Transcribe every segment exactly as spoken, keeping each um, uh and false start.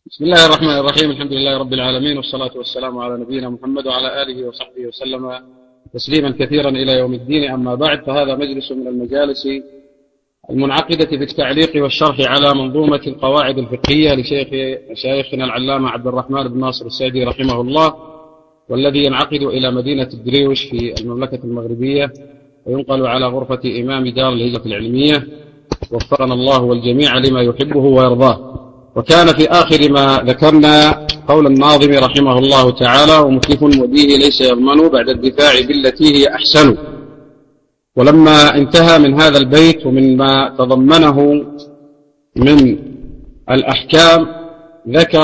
بسم الله الرحمن الرحيم. الحمد لله رب العالمين، والصلاة والسلام على نبينا محمد وعلى آله وصحبه وسلم تسليما كثيرا إلى يوم الدين. أما بعد، فهذا مجلس من المجالس المنعقدة في التعليق والشرح على منظومة القواعد الفقهية لشيخ شيخنا العلامة عبد الرحمن بن ناصر السعدي رحمه الله، والذي ينعقد إلى مدينة الدريوش في المملكة المغربية، وينقل على غرفة إمام دار الهجرة العلمية، وفقنا الله والجميع لما يحبه ويرضاه. وكان في آخر ما ذكرنا قول الناظم رحمه الله تعالى: ومتلف وديه ليس يضمن بعد الدفاع بالتي هي أحسن. ولما انتهى من هذا البيت ومن ما تضمنه من الأحكام، ذكر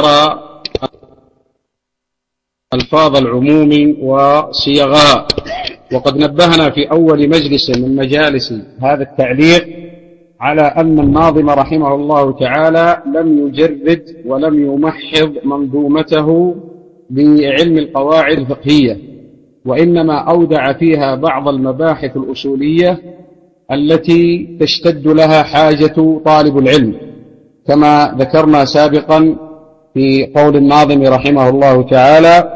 ألفاظ العموم وصيغها. وقد نبهنا في أول مجلس من مجالس هذا التعليق على أن الناظم رحمه الله تعالى لم يجرد ولم يمحض منظومته بعلم القواعد الفقهية، وإنما أودع فيها بعض المباحث الأصولية التي تشتد لها حاجة طالب العلم، كما ذكرنا سابقا في قول الناظم رحمه الله تعالى: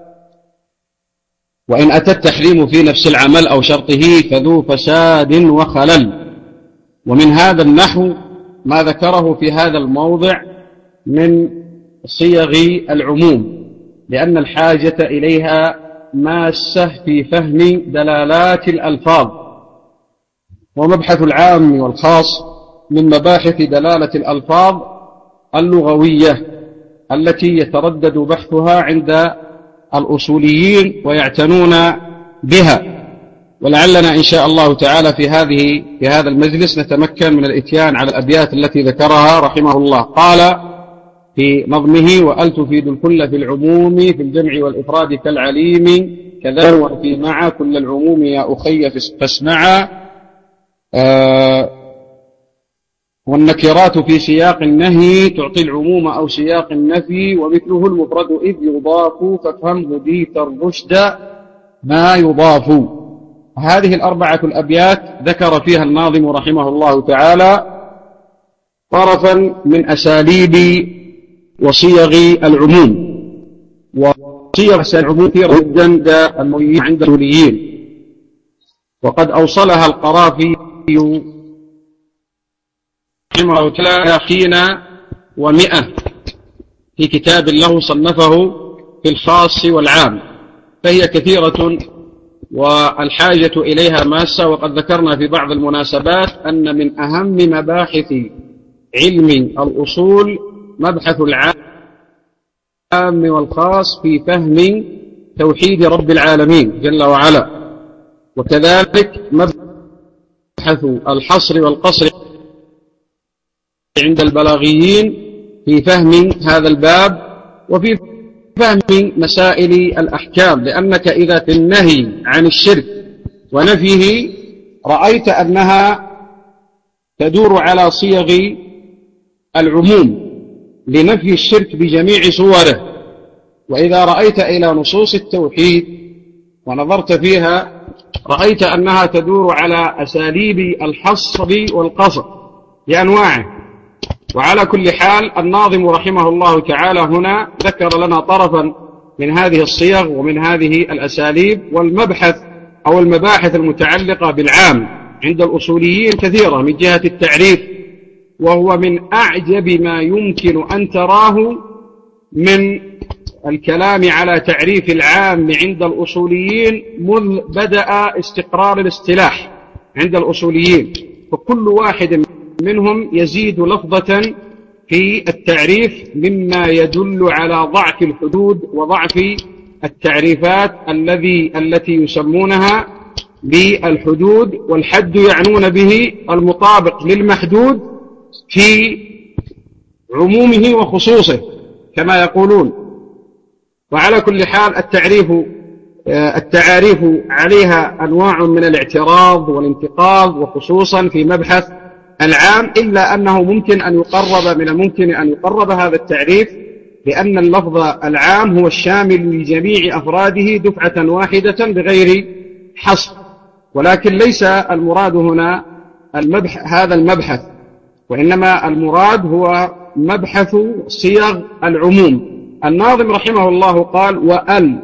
وإن أتى التحريم في نفس العمل أو شرطه فذو فساد وخلل. ومن هذا النحو ما ذكره في هذا الموضع من صيغ العموم، لأن الحاجة إليها ماسة في فهم دلالات الألفاظ. ومبحث العام والخاص من مباحث دلالة الألفاظ اللغوية التي يتردد بحثها عند الأصوليين ويعتنون بها. ولعلنا إن شاء الله تعالى في هذه في هذا المجلس نتمكن من الإتيان على الأبيات التي ذكرها رحمه الله. قال في نظمه: وأل تفيد الكل في العموم في الجمع والإفراد كالعليم كذا وفي مع كل العموم يا أخي فاسمعا. آه والنكرات في سياق النهي تعطي العموم أو سياق النفي، ومثله المفرد إذ يضاف فافهم هديت الرشد ما يضاف. هذه الأربعة الأبيات ذكر فيها الناظم رحمه الله تعالى طرفا من أساليب وصيغ العموم. وصيغ العموم كثيرة جدا عند الأصوليين، وقد أوصلها القرافي رحمه الله ثلاثين ومئة في كتاب له صنفه في الخاص والعام، فهي كثيرة والحاجة إليها ماسة. وقد ذكرنا في بعض المناسبات أن من أهم مباحث علم الأصول مبحث العام والخاص في فهم توحيد رب العالمين جل وعلا، وكذلك مبحث الحصر والقصر عند البلاغيين في فهم هذا الباب وفي فهم مسائل الأحكام. لأنك إذا في النهي عن الشرك ونفيه رأيت أنها تدور على صيغ العموم لنفي الشرك بجميع صوره، وإذا رأيت إلى نصوص التوحيد ونظرت فيها رأيت أنها تدور على أساليب الحصر والقصر بأنواعه. وعلى كل حال الناظم رحمه الله تعالى هنا ذكر لنا طرفا من هذه الصيغ ومن هذه الأساليب. والمبحث أو المباحث المتعلقة بالعام عند الأصوليين كثيرة من جهة التعريف، وهو من أعجب ما يمكن أن تراه من الكلام على تعريف العام عند الأصوليين منذ بدأ استقرار الاصطلاح عند الأصوليين. فكل واحد منهم يزيد لفظة في التعريف مما يدل على ضعف الحدود وضعف التعريفات الذي التي يسمونها بالحدود، والحد يعنون به المطابق للمحدود في عمومه وخصوصه كما يقولون. وعلى كل حال التعريف التعاريف عليها أنواع من الاعتراض والانتقاض، وخصوصا في مبحث العام، إلا أنه ممكن أن يقرب من الممكن أن يقرب هذا التعريف، لأن اللفظ العام هو الشامل لجميع أفراده دفعة واحدة بغير حصر. ولكن ليس المراد هنا المبحث هذا المبحث، وإنما المراد هو مبحث صيغ العموم. الناظم رحمه الله قال: وأل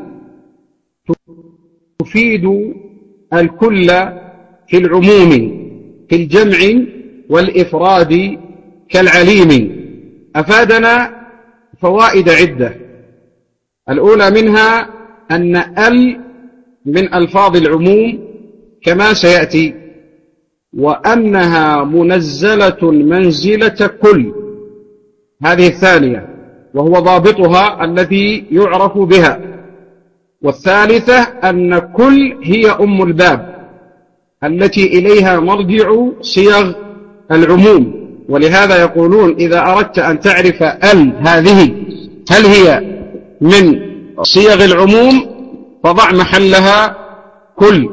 تفيد الكل في العموم في الجمع والإفراد كالعليم. أفادنا فوائد عدة. الأولى منها أن ال من ألفاظ العموم كما سيأتي، وأنها منزلة منزلة كل، هذه الثانية وهو ضابطها الذي يعرف بها. والثالثة أن كل هي أم الباب التي إليها مرجع صيغ العموم. ولهذا يقولون إذا أردت أن تعرف ال هذه هل هي من صيغ العموم فضع محلها كل.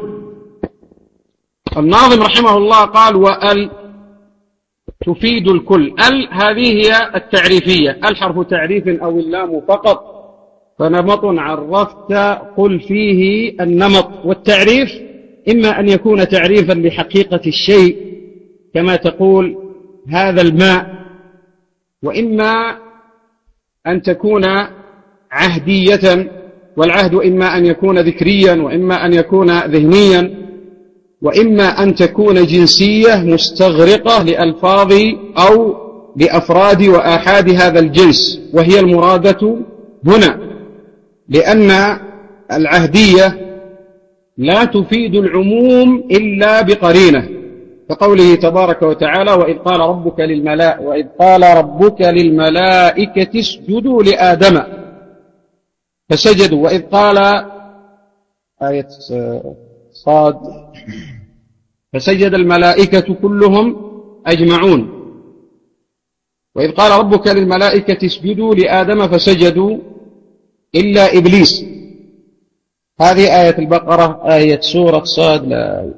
الناظم رحمه الله قال: وأل تفيد الكل. ال هذه هي التعريفية، الحرف تعريف أو اللام فقط، فنمط عرفت قل فيه النمط. والتعريف إما أن يكون تعريفا لحقيقة الشيء كما تقول هذا الماء، وإما أن تكون عهدية، والعهد إما أن يكون ذكريا وإما أن يكون ذهنيا، وإما أن تكون جنسية مستغرقة لألفاظ أو لأفراد وآحاد هذا الجنس، وهي المرادة هنا، لأن العهدية لا تفيد العموم إلا بقرينة، كقوله تبارك وتعالى: وإذ قال ربك للملائكة وإذ قال ربك للملائكة اسجدوا لآدم فسجدوا. وإذ قال آية صاد فسجد الملائكة كلهم أجمعون. وإذ قال ربك للملائكة اسجدوا لآدم فسجدوا إلا إبليس. هذه آية البقرة، آية سورة صاد لا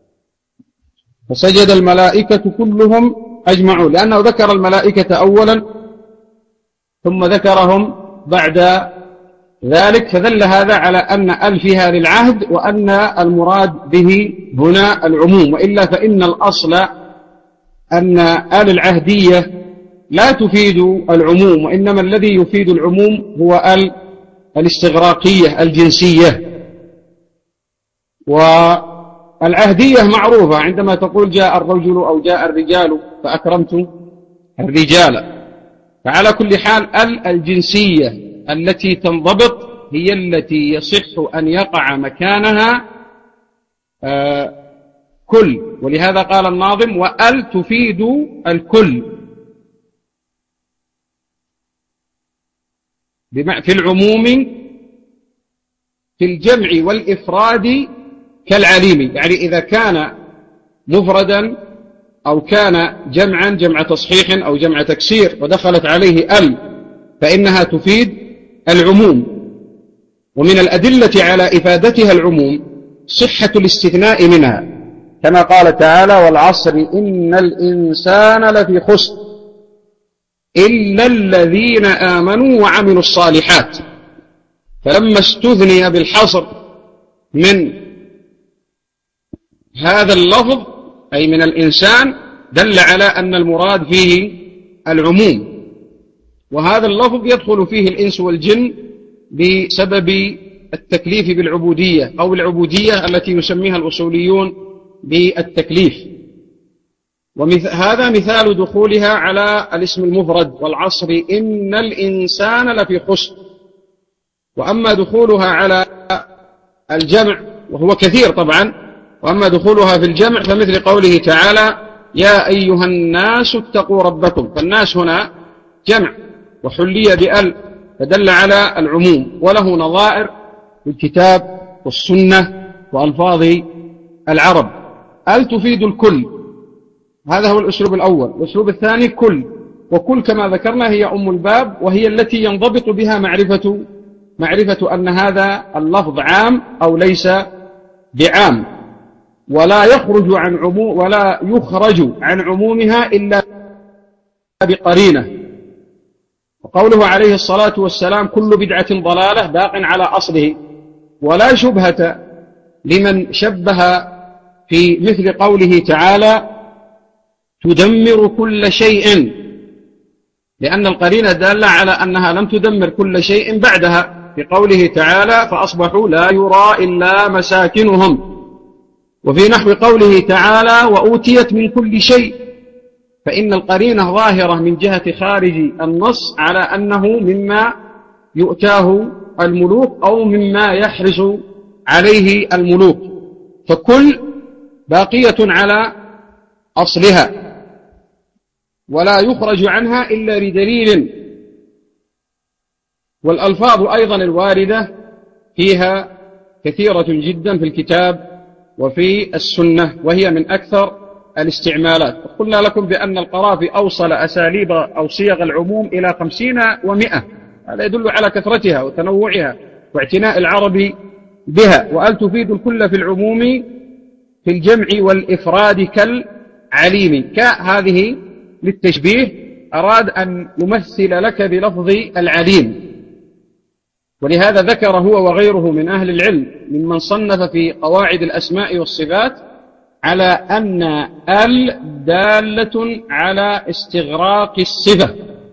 فسجد الملائكة كلهم أجمعون، لأنه ذكر الملائكة أولا ثم ذكرهم بعد ذلك، فدل هذا على أن ال فيها للعهد وأن المراد به هنا العموم. وإلا فإن الأصل أن ال العهدية لا تفيد العموم، وإنما الذي يفيد العموم هو ال الاستغراقية الجنسية. والعهدية معروفة عندما تقول جاء الرجل أو جاء الرجال فأكرمت الرجال. فعلى كل حال ال الجنسية التي تنضبط هي التي يصح أن يقع مكانها آه كل. ولهذا قال الناظم: وأل تفيد الكل في العموم في الجمع والإفراد كالعليم. يعني إذا كان مفردا أو كان جمعا جمع تصحيح أو جمع تكسير ودخلت عليه ال فإنها تفيد العموم. ومن الأدلة على إفادتها العموم صحة الاستثناء منها، كما قال تعالى: والعصر إن الإنسان لفي خسر إلا الذين آمنوا وعملوا الصالحات. فلما استثني بالحصر من هذا اللفظ أي من الإنسان دل على أن المراد فيه العموم. وهذا اللفظ يدخل فيه الإنس والجن بسبب التكليف بالعبودية أو العبودية التي يسميها الأصوليون بالتكليف. وهذا مثال دخولها على الاسم المفرد: والعصر إن الإنسان لفي خسر. وأما دخولها على الجمع وهو كثير طبعا، وأما دخولها في الجمع فمثل قوله تعالى: يا أيها الناس اتقوا ربكم. فالناس هنا جمع وحلي بأل فدل على العموم، وله نظائر في الكتاب والسنة وألفاظ العرب. أل تفيد الكل، هذا هو الأسلوب الأول. الأسلوب الثاني كل، وكل كما ذكرنا هي أم الباب، وهي التي ينضبط بها معرفة معرفة أن هذا اللفظ عام أو ليس بعام، ولا يخرج عن عموم ولا يخرج عن عمومها إلا بقرينة. وقوله عليه الصلاة والسلام: كل بدعة ضلالة باق على أصله. ولا شبهة لمن شبه في مثل قوله تعالى: تدمر كل شيء لأن القرينة دالة على أنها لم تدمر كل شيء بعدها، في قوله تعالى فأصبحوا لا يرى إلا مساكنهم، وفي نحو قوله تعالى وأوتيت من كل شيء، فإن القرينة ظاهرة من جهة خارج النص على أنه مما يؤتاه الملوك أو مما يحرص عليه الملوك، فكل باقية على أصلها ولا يخرج عنها إلا بدليل. والألفاظ أيضا الواردة فيها كثيرة جدا في الكتاب وفي السنة، وهي من أكثر الاستعمالات. قلنا لكم بأن القرافي أوصل أساليب أو صيغ العموم إلى خمسين ومئة، هذا يدل على كثرتها وتنوعها واعتناء العرب بها. وأل تفيد الكل في العموم في الجمع والإفراد كالعليم، كهذه للتشبيه، أراد أن يمثل لك بلفظ العليم. ولهذا ذكر هو وغيره من أهل العلم ممن صنف في قواعد الأسماء والصفات على أن ال دالة على استغراق الصفة،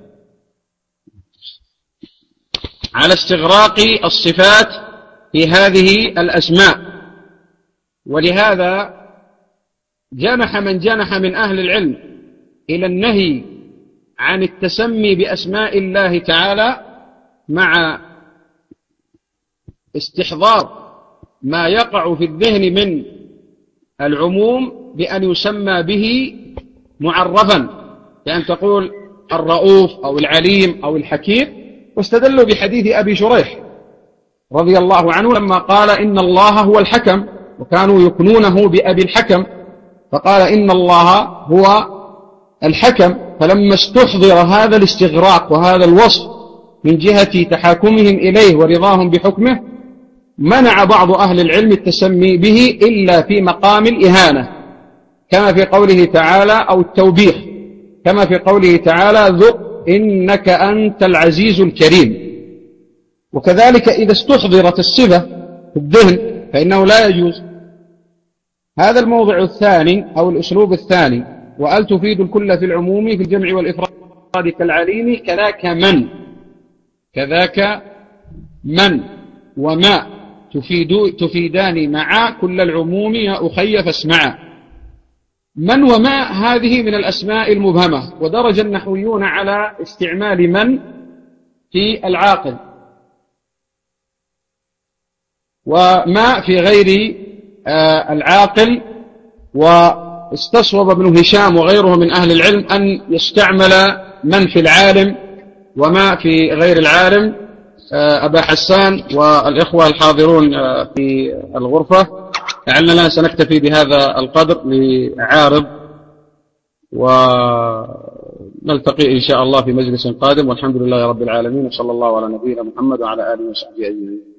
على استغراق الصفات في هذه الأسماء. ولهذا جنح من جنح من أهل العلم إلى النهي عن التسمي بأسماء الله تعالى مع استحضار ما يقع في الذهن من العموم بأن يسمى به معرفا، بأن تقول الرؤوف أو العليم أو الحكيم. واستدلوا بحديث أبي شريح رضي الله عنه لما قال إن الله هو الحكم، وكانوا يكنونه بأبي الحكم، فقال إن الله هو الحكم. فلما استحضر هذا الاستغراق وهذا الوصف من جهة تحاكمهم إليه ورضاهم بحكمه، منع بعض أهل العلم التسمي به إلا في مقام الإهانة، كما في قوله تعالى، أو التوبيخ، كما في قوله تعالى ذق إنك أنت العزيز الكريم. وكذلك إذا استحضرت الصفة في الذهن فإنه لا يجوز. هذا الموضع الثاني أو الأسلوب الثاني. وأل تفيد الكل في العموم في الجمع والإفراد كالعليم، كذاك من، كذاك من وما تفيد تفيدان معا كل العموم يا أخي فاسمعا. من وما هذه من الأسماء المبهمة، ودرج النحويون على استعمال من في العاقل وما في غير آه العاقل. واستصوب ابن هشام وغيره من أهل العلم أن يستعمل من في العالم وما في غير العالم. آه أبا حسان والإخوة الحاضرون آه في الغرفة، لعلنا سنكتفي بهذا القدر لعارض، ونلتقي إن شاء الله في مجلس قادم، والحمد لله رب العالمين، وصلى الله على نبينا محمد وعلى آله وصحبه أجمعين.